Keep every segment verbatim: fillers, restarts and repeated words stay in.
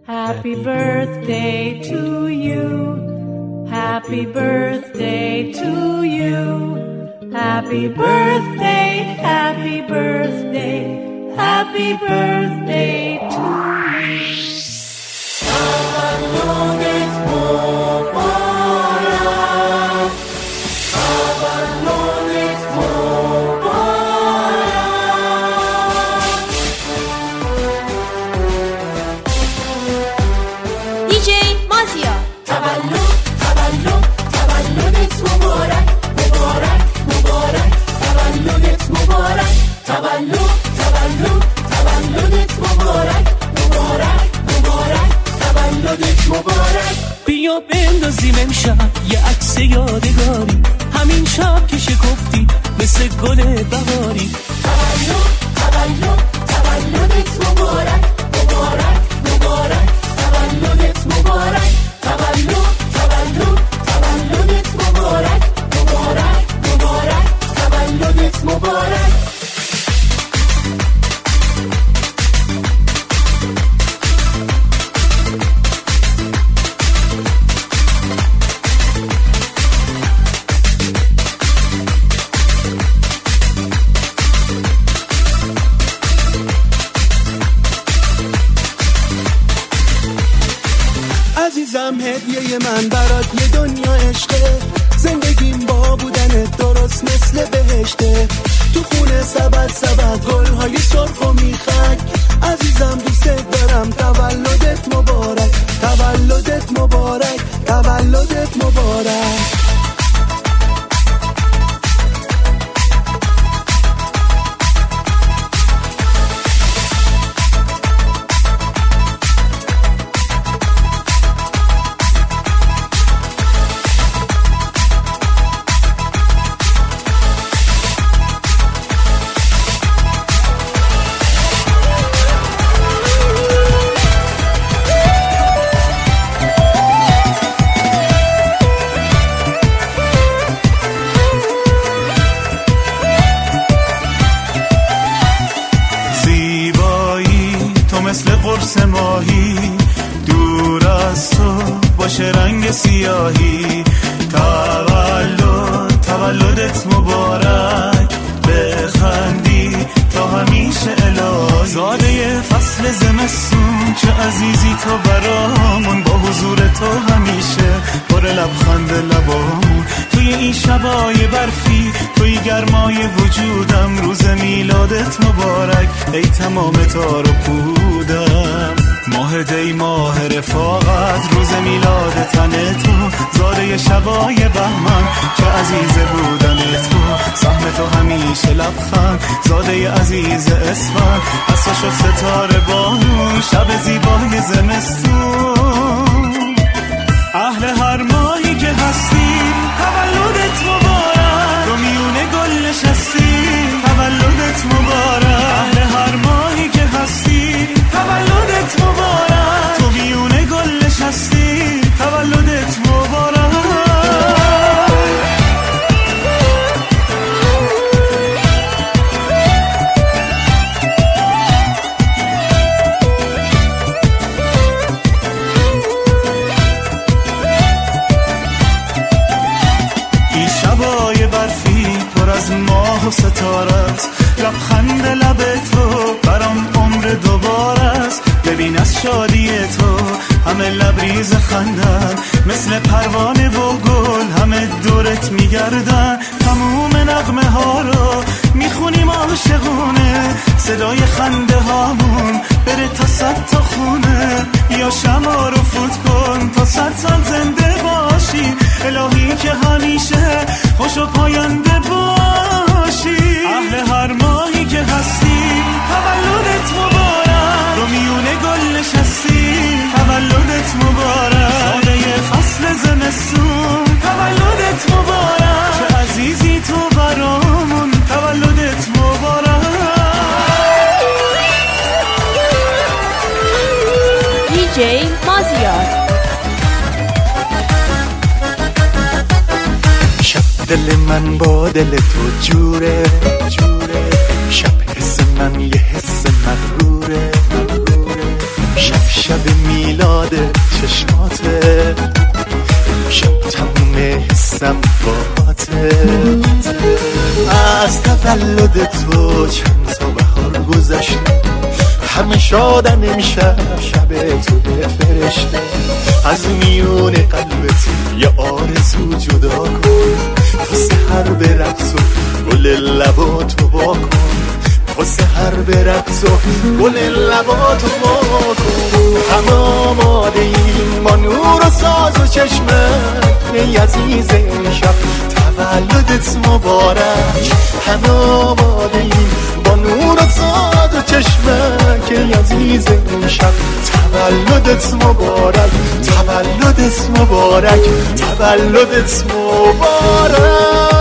Happy birthday to you. Happy birthday to you. Happy birthday, happy birthday, happy birthday to you. تولدت مبارک. تولدت مبارک. دی جی مازیا. تولد تولد تولدت مبارک مبارک مبارک. تولدت مبارک. تولد تولد تولدت مبارک مبارک مبارک. تولدت مبارک. بیا بندازیم امشب یه عکس یادگاری، همین شب که شکفتی مثل گل بهاری. تولد تولد تولدت مبارک مبارک مبارک. تولدت مبارک. تولد تولد تولدت مبارک مبارک مبارک. تولدت مبارک. عزیزم هدیه من برات یه دنیا عشقه، زندگیم با بودنت درست مثل بهشته. تو خونه سبد سبد گل‌های سرخ و میخک، عزیزم دوست دارم. تولدت مبارک تولدت مبارک تولدت مبارک. سیاهی. تولد تولدت مبارک، بخندی تا همیشه الهی. زاده فصل زمستون چه عزیزی تو برامون، با حضور تو همیشه پر لبخند لبامون. توی این شبای برفی، توی گرمای وجودم، روز میلادت مبارک ای تمام تار و پودم. ماه دی ماه رفاقت، روز میلاد تن تو، زاده شبای بهمن چه عزیز بودن تو. سهم تو همیشه لبخند، زاده عزیز اسفند، اصلا شد ستاره بارون شب زیبای زمستون. اهل هر ماهی که هستی تولدت مبارک، رو میونه گل نشستی تولدت مبارک. اهل هر ماهی که هستی تولدت مبارک، تو میونه گل نشستی تولدت مبارک. این شبای برفی پر از ماه و ستاره است، لبخند لب تو برام عمر دوباره است. ببین از شادی تو همه لبریز خندن، مثل پروانه و گل همه دورت میگردن. تموم نغمه ها رو میخونیم عاشقونه، صدای خنده هامون بره تا صد تا خونه. یا شمع رو فوت کن تا صد سال زنده باشی، الهی که همیشه خوش و پاینده باشی. اهل هر ماهی که هستی تولدت مبارک، رو میونه گل نشستی تولدت مبارک. زاده فصل زمستون تولدت مبارک، چه عزیزی تو برامون تولدت مبارک. دی جی مازیار. شب دل من با دل تو جوره جوره، شب حس من یه حس مغروره مغروره. شب شب میلاد چشماته، شب تموم حسم باته. از تولد تو چند تا بهار گذشته، همه شادن امشب شب تو فرشته. از میون قلبت یه آرزو جدا کن، تا سحر به رقص و گل لباتو واکن. تا سحر به رقص و گل لباتو واکن. همه آماده ایم با نور و ساز و چشمت، ای عزیز امشب تولدت مبارک. همه آماده ایم با نور و ساز و چشمت، ای عزیز امشب تولدت مبارک. تولدت مبارک، تولدت مبارک.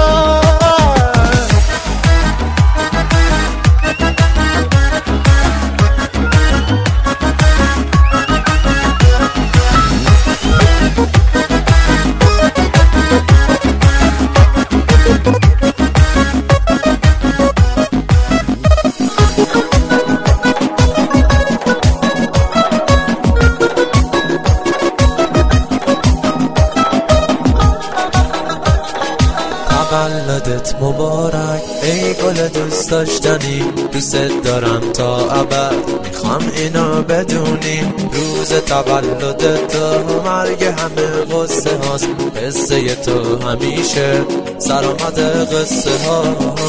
تولدت مبارک ای گل دوست داشتنی، دوست دارم تا ابد، میخوام اینو بدونی. روز تولدت تو مرگ همه قصه هاست، قصه تو همیشه سرآمد قصه ها.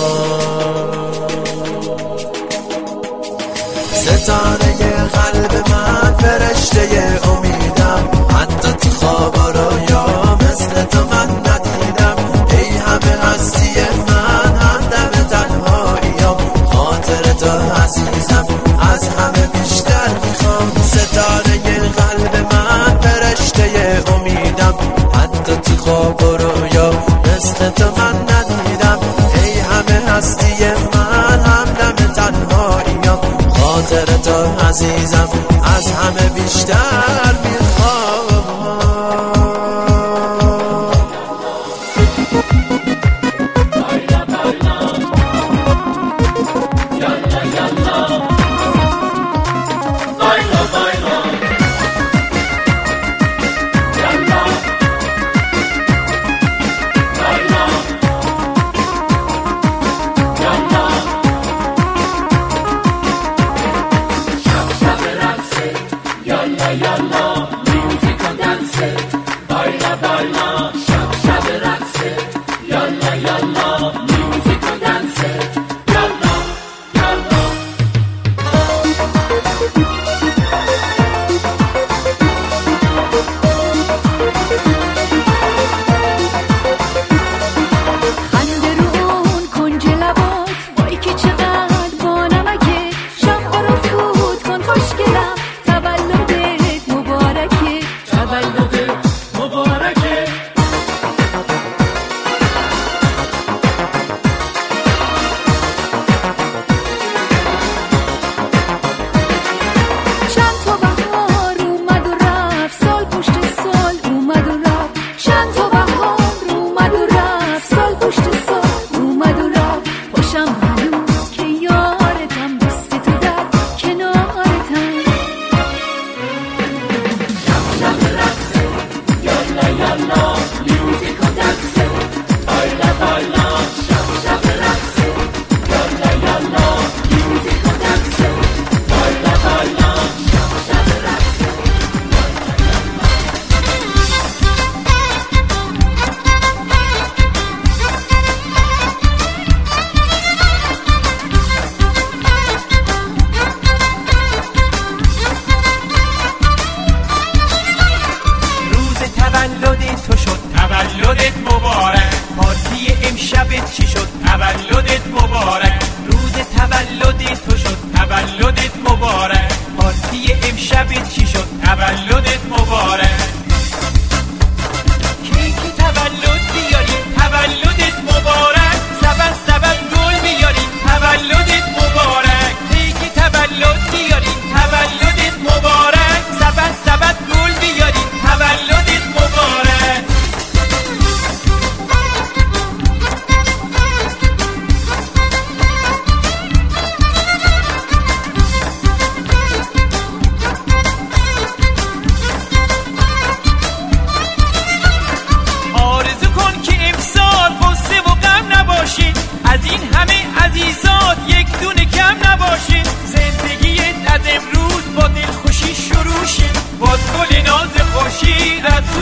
ستاره قلب من، فرشته امیدم، حتی تو خواب و رویا مثل تو من ندیدم. ای همه هستی من، همدم تنهاییم، خاطر تو عزیزم از همه بیشتر میخوام. ستاره قلب من، فرشته امیدم، حتی تو خواب و رویا مثل تو من ندیدم. ای همه هستی من، همدم تنهاییم، خاطر تو عزیزم از همه بیشتر میخوام.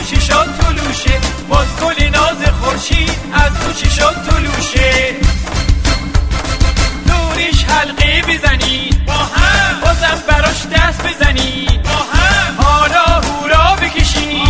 چی شد طلوشه، باز گل ناز خورشید از تو چی شد طلوشه. نوریش حلقه بزنید با هم، بازم براش دست بزنید با هم، حالا هورا بکشید،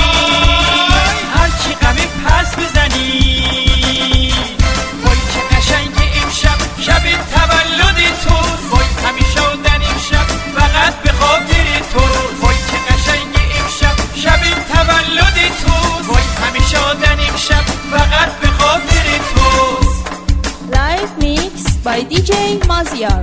هرچی غمه پس بزنید. وای چه قشنگ امشب شب تولد تو، وای همیشه آدن امشب فقط به خاطر تو. وای چه قشنگ امشب شب تولد تو، وای همیشه آدن امشب فقط به خاطر تو. Live mix by دی جی Maziar.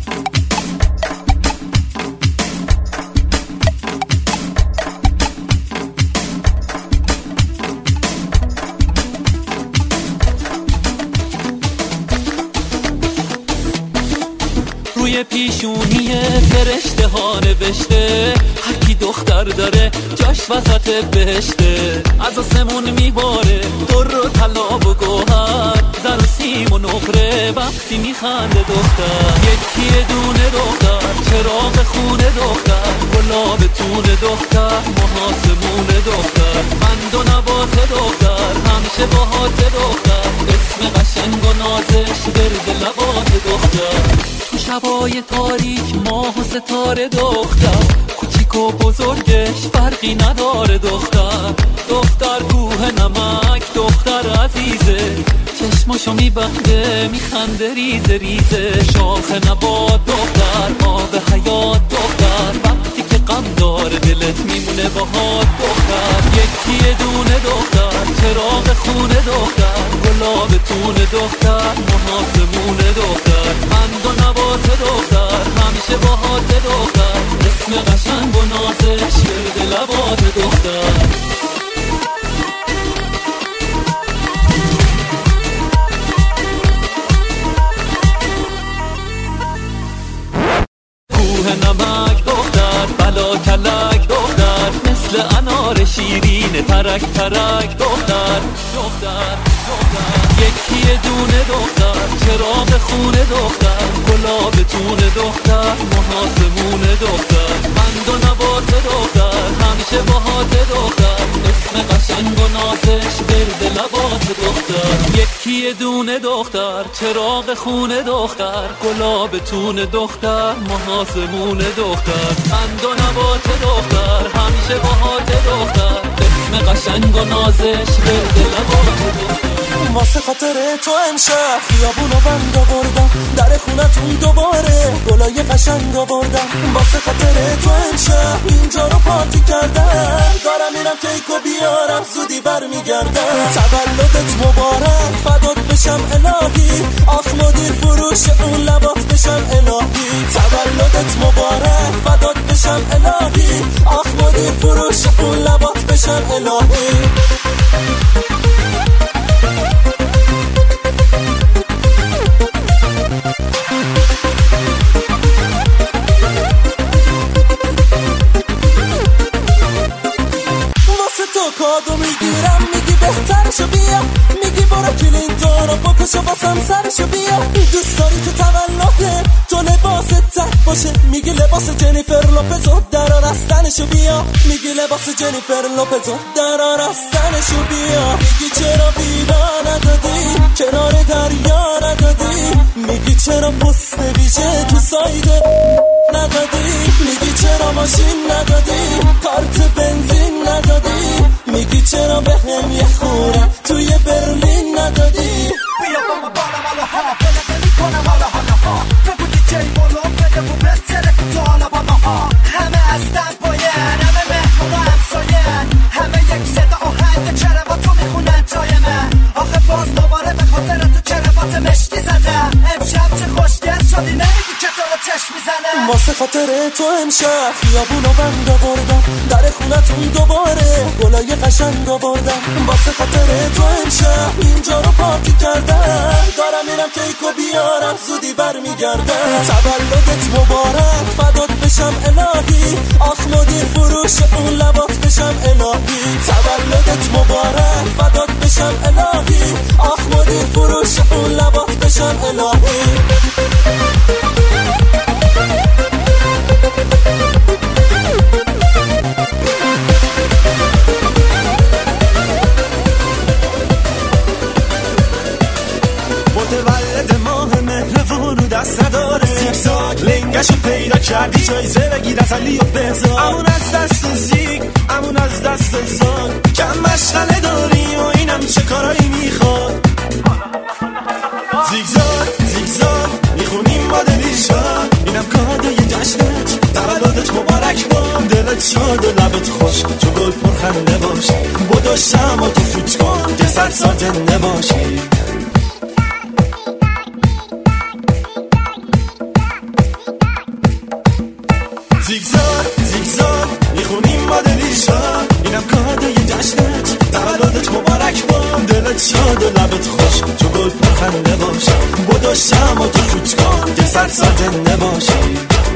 روی پیشونی فرشته ها نوشته هر کی دختر داره جاش وسط بهشته. از آسمون میباره در و طلا و گوهر، زر و سیم و نقره وقتی میخنده دختر. یکی دونه دختر چراغ خونه دختر، گلاب تون دختر محاسمون دختر. بند و نبات دختر همیشه باهات دختر، اسم قشنگ و نازش برد لبات دختر. تو شبای تاریک ماه و ستاره دختر، کوچیک و بزرگش فرقی نداره دختر. دختر کوه نمک دختر عزیزه، چشماشو میبنده میخنده ریزه ریزه. شاخ نبات دختر آب حیات دختر، وقتی که غم داره دلت میمونه باهات دختر. یکی دونه دختر چراغ خونه دختر، گلاب تون دختر محاسمون دختر. بند و نبات دختر همیشه باهات دختر، اسم قشنگ و نازش برد لبات دختر. کوه نمک دختر بلا کلک دختر، مثل انار شیرین ترک ترک دختر دختر دختر. یکی دونه دختر چراغ خونه دختر، گلاب تون دختر محاسمون دختر. بند و نبات دختر همیشه باهات دختر، اسم قشنگ و نازش برد لبات دختر. یکی دونه دختر چراغ خونه دختر، گلاب تون دختر محاسمون دختر. بند و نبات دختر همیشه باهات دختر، اسم قشنگ و نازش برد لبات دختر. واسه خاطر تو امشب خیابونو بند آوردم، در خونتون دوباره گلای قشنگ آوردم. واسه خاطر تو امشب اینجا رو پارتی کردم، دارم میرم کیکو بیارم زودی برمیگردم. تولدت مبارک فدات بشم الهی، آخ مدیر فروش اون لبات بشم الهی. تولدت مبارک فدات بشم الهی، آخ مدیر فروش اون لبات بشم الهی. کادو میگیرم میگی بهترشو بیا، میگی برو کلینتون رو بکش و باسم سرشو بیا. دوست داری تو تولده تو لباست تک باشه، میگی لباس جنیفر لوپزو درار رستنشو بیا، میگی لباس جنیفر لوپزو درار رستنشو بیا. میگی چرا بیرا ندادی کنار دریا ندادی، میگی چرا پست ویژه تو سایده ندادی، میگی چرا ماشین ندادی کارت بنزین ندادی، میگی چرا به هم یه خوری توی برلین ندادی. بیا با ما بالم حالا ها بلده میکنم حالا حالا ها، بگو دی جی بولو بده و بهتره تو حالا بالا ها. همه از دنباین همه مهمون و همساین، همه یک صدا آهنگ چرا تو میخونن جای من. آخه باز دوباره به خاطر تو چرا مشتی زدم، امشب چه خوشگل شدی نمیگی که تو رو چشم میزنم. واسه خاطر تو امشب خیابونو بند آوردم، در خونتون دوباره گلای قشنگ آوردم. واسه خاطر تو امشب اینجا رو پارتی کردم، دارم میرم کیکو بیارم زودی برمیگردم. تولدت مبارک فدات بشم الهی، آخ مدیر فروش اون لبات بشم الهی. تولدت مبارک فدات بشم الهی، آخ مدیر فروش اون لبات بشم الهی. تسلی و بهزار. امون از دست زیگ امون از دست زاد، کم مشغله داری و اینم چه کارایی میخواد. زیگزاگ زیگزاگ میخونیم ما دلیشا، اینم کادوی جشنت تولدت مبارک با. دلت شاد و لبت خوش چو گل پرخنده باش، بدو شما تو فوت کن که سر سازنده باشی. زیگزاگ زیگزاگ میخونیم ما دلیشا، اینم کادوی جشنت تولدت مبارک با. دلت شاد و لبت خوش چو گل پرخنده باش، بدو شما تو فوت کن که سر سازنده باشی.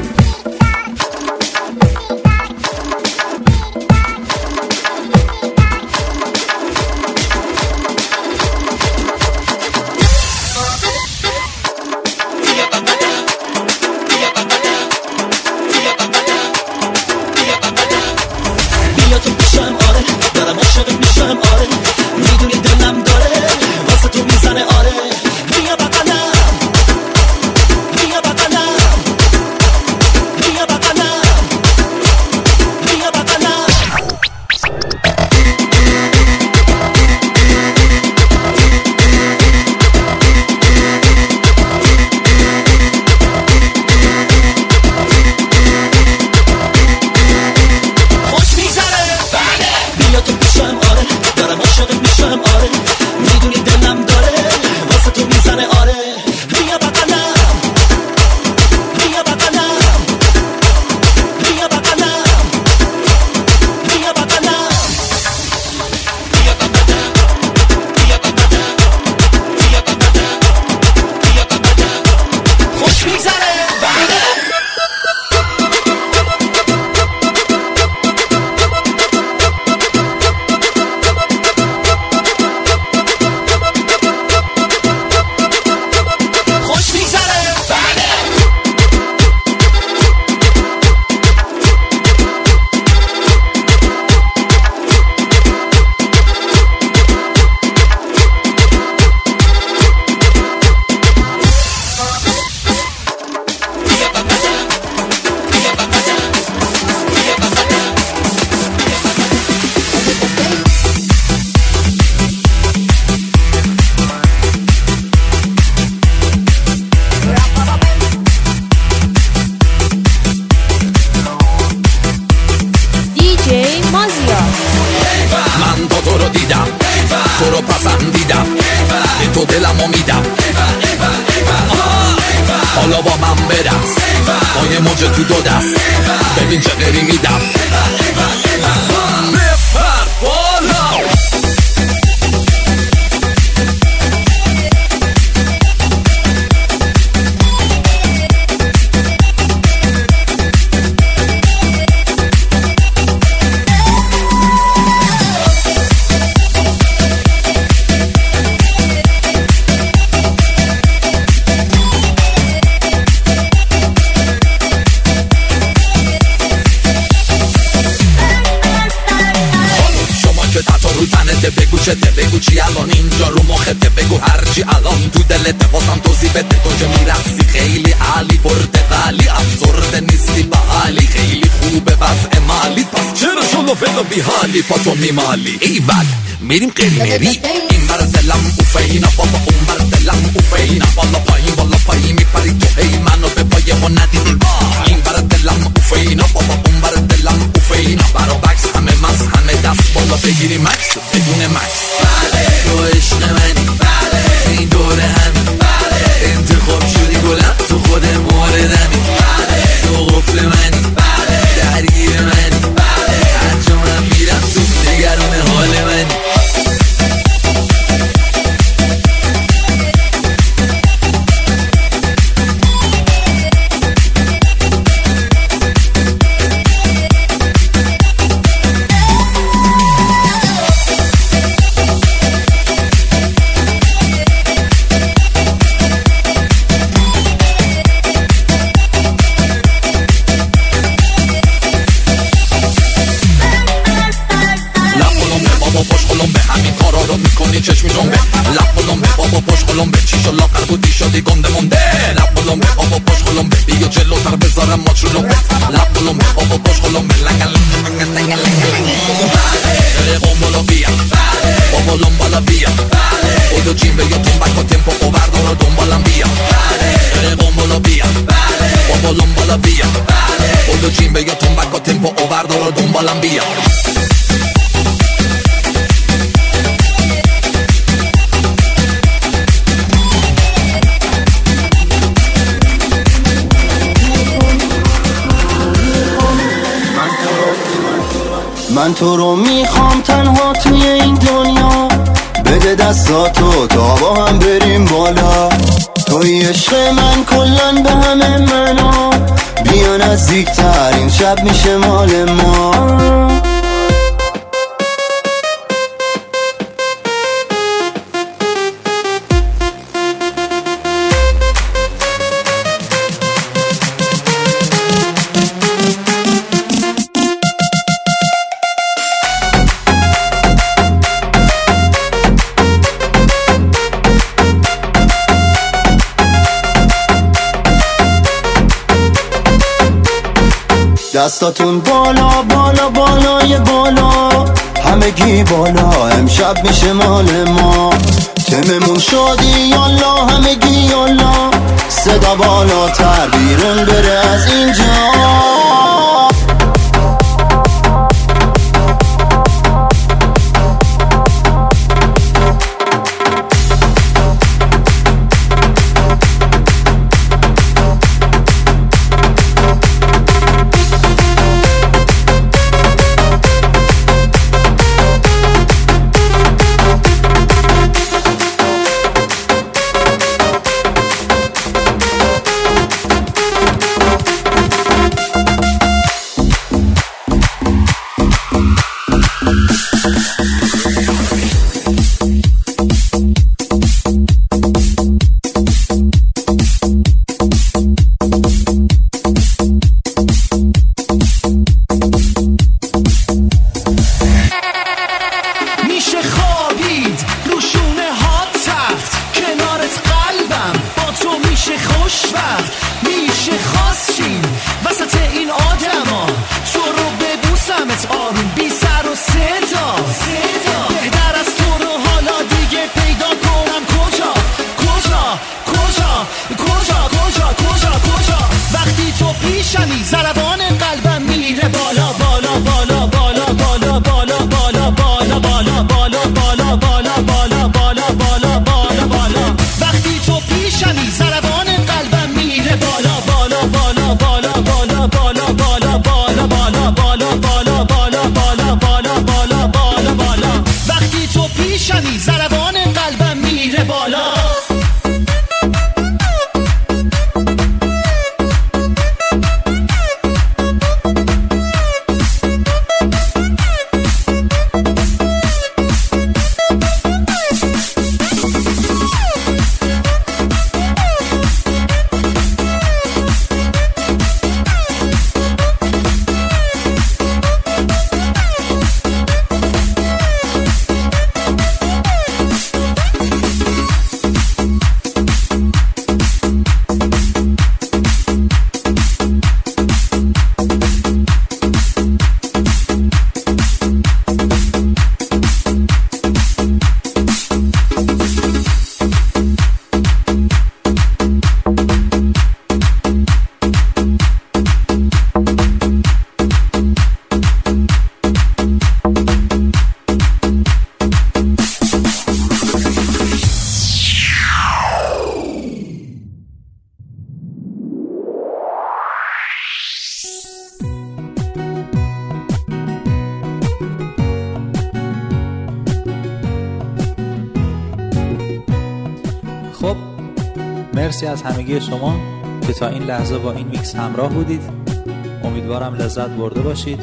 پاتو میمالی ایول میریم قریمری، این بر دلم اوفینا بابا اون بر دلم اوفینا، بالا پایین بالا پایین میپری تو هی منو به پای ما ندیدی. این بر دلم اوفینا بابا اون بر دلم اوفینا، برا بکس همه مز همه دست بالا بگیری مکس بدون مکس. بله تو عشق منی، بله این دوره همی، بله انتخاب شدی گلم تو خود موردمی، بله تو قفل منی، بله درگیر منی، بله هرجا من میرم تو نگران حال منی. چشمی جنبه لب بلنبه بابا پشت قلمبه چی شو لاغر بودی شدی گنده مونده لب قلمبه بابا باش قلمبه بیا جلوتر بذارم ما چلومبه لب قلمبه بابا باش قلمبه لنگل لنگل لنگل لنگل قنبلا بیا بابا لنبالا بیا بودو جیم بیا تنبک و تمپو و بردارو دنبالم بیا قنبلا بیا بابا لنبالا بیا بودو جیم بیا تنبک و تمپو و بردارو دنبالم بیا من تو رو میخوام تنها توی این دنیا بده دستاتو تا با هم بریم بالا توی عشق من کلن به همه منا بیا نزدیکتر این شب میشه مال ما دستاتون بالا بالا بالای بالا همگی بالا امشب میشه مال ما تممون شدی یالا همگی یالا صدا بالاتر بیرون بره از اینجا مرسی از همگی شما که تا این لحظه با این میکس همراه بودید. امیدوارم لذت برده باشید.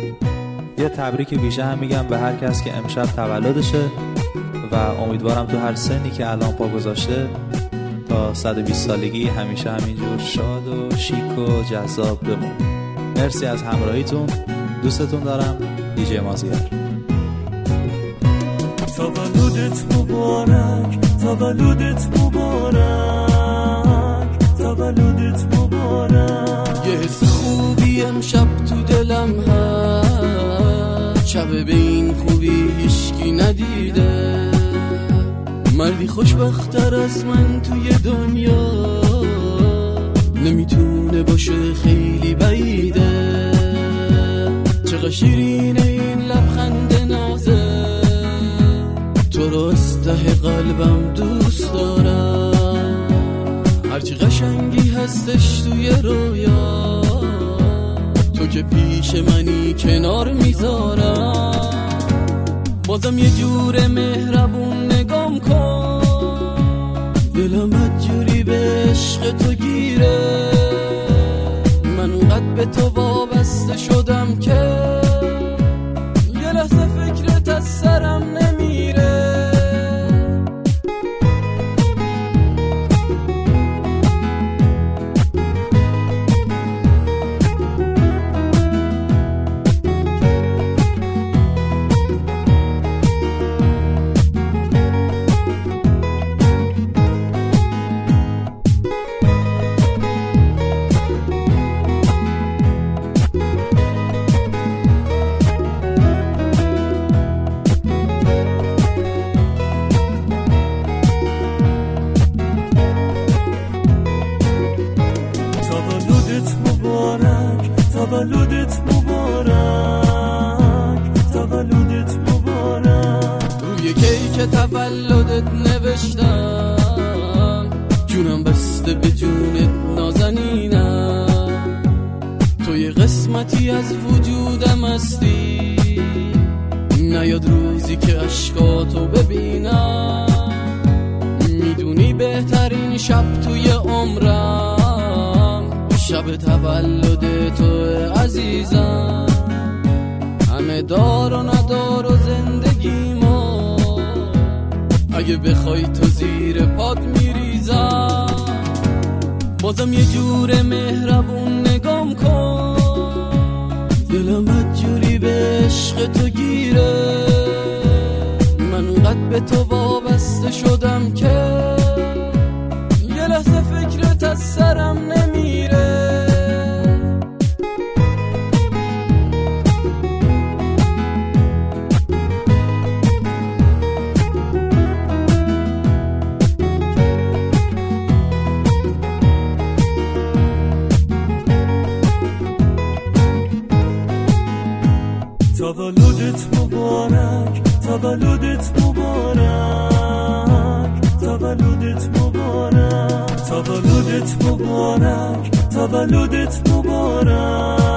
یه تبریک ویژه هم میگم به هر کس که امشب تولدشه و امیدوارم تو هر سنی که الان پا گذاشته تا صد و بیست سالگی همیشه همینجور شاد و شیک و جذاب بمونه. مرسی از همراهیتون. دوستتون دارم. دیجی مازیار. تولدت مبارک، تولدت مبارک، تولدت مبارک. یه حس خوبی امشب تو دلم هست، شب به این خوبی هیچکی ندیده. مردی خوشبخت‌تر از من توی دنیا نمیتونه باشه، خیلی بعیده. چقدر شیرینه این لبخند نازه، تو رو از ته قلبم دوست دارم. هرچی قشنگی هستش توی رویا، تو که پیش منی کنار میذارم. بازم یه جور مهربون نگام کن، دلم بدجوری به عشق تو گیره. من اونقدر به تو وابسته شدم که یه لحظه فکرت از سرم نمیره. تولدت مبارک، تولدت مبارک. روی کیک تولدت نوشتم، جونم بسته به جونت نازنینم. تو یه قسمتی از وجودم هستی، نیاد روزی که عشقاتو ببینم. میدونی بهترین شب توی عمرم شب تولد تو عزیزم. همه دار و ندار و زندگیمو اگه بخوای تو زیر پات میریزم. بازم یه جور مهربون نگام کن، دلم بدجوری به عشق تو گیره. من اونقدر به تو وابسته شدم که یه لحظه فکرت از سرم نمیره. تولدت مبارک، تولدت مبارک، تولدت مبارک. تولدت مبارک، تولدت مبارک.